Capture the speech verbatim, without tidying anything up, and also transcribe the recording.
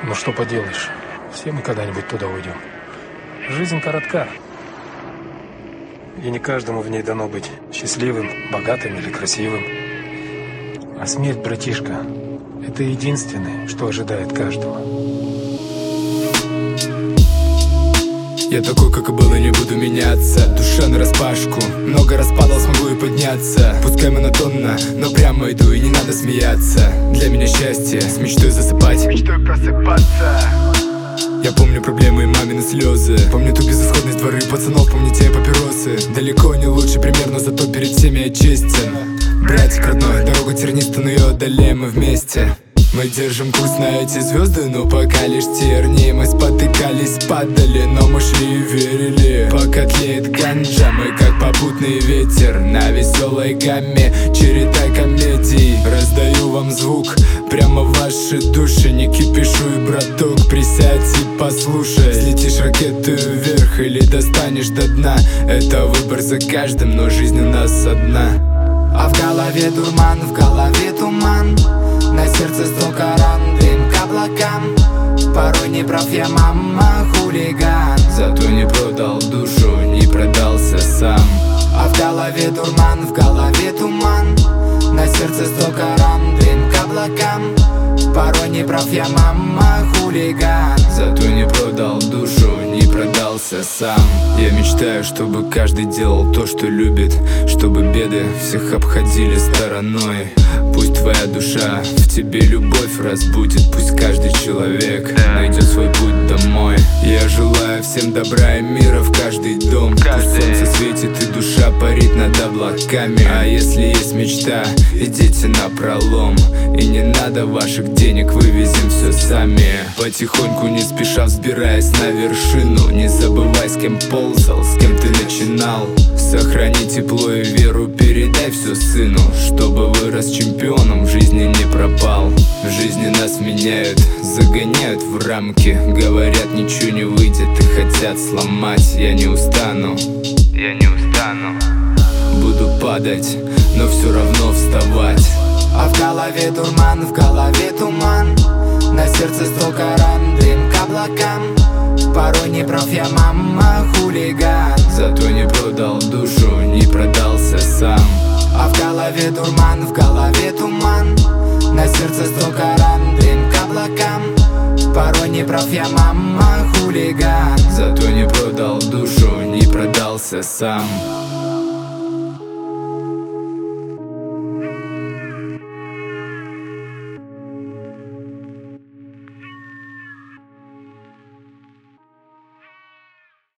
Ну что поделаешь, все мы когда-нибудь туда уйдем. Жизнь коротка, и не каждому в ней дано быть счастливым, богатым или красивым. А смерть, братишка, это единственное, что ожидает каждого. Я такой, как и был, и не буду меняться. Душа нараспашку, много раз падал, смогу и подняться. Пускай монотонно, но прямо иду, и не надо смеяться. Для меня счастье, с мечтой засыпать, мечтой просыпаться. Я помню проблемы и мамины слезы. Помню ту безысходность дворы пацанов, помню те папиросы. Далеко не лучший пример, но зато перед всеми я честен. Братик родной, дорога тернистая, но ее одолеем мы вместе. Мы держим курс на эти звезды, но пока лишь тернии. Мы спотыкались, падали, но мы шли и верили. Пока тлеет ганджа, мы как попутный ветер на веселой гамме, череда комедий. Раздаю вам звук прямо в ваши души. Не кипишуй, браток, присядь и послушай. Взлетишь ракетой вверх или достанешь до дна. Это выбор за каждым, но жизнь у нас одна. А в голове дурман, в голове туман, на сердце столько ран, дым к облакам. Порой не прав я, мама, хулиган. Зато не продал душу, не продался сам. А в голове дурман, в голове туман, на сердце столько ран, дым к облакам. Порой не прав я, мама, хулиган. Зато не продал душу, не продался сам. Я мечтаю, чтобы каждый делал то, что любит, чтобы беды всех обходили стороной. Пусть твоя душа в тебе любовь разбудит. Пусть каждый человек найдет свой путь домой. Я желаю всем добра и мира в каждый дом. Пусть солнце светит и душа парит над облаками. А если есть мечта, идите напролом. И не надо ваших денег, вывезем все сами. Потихоньку, не спеша взбираясь на вершину. Не забывай, с кем ползал, с кем ты начинал. Сохрани тепло и веру, передай все сыну, чтобы вырос чемпионом, в жизни не пропал. В жизни нас меняют, загоняют в рамки. Говорят, ничего не выйдет и хотят сломать. Я не устану, я не устану. Буду падать, но все равно вставать. А в голове дурман, в голове туман, на сердце столько ран, дым к облакам. Порой не прав я, мама, хулиган. Зато не продал душу, не продался сам. А в голове дурман, в голове туман, на сердце столько ран, дым к облакам. Порой не прав я, мама, хулиган. Зато не продал душу, не продался сам.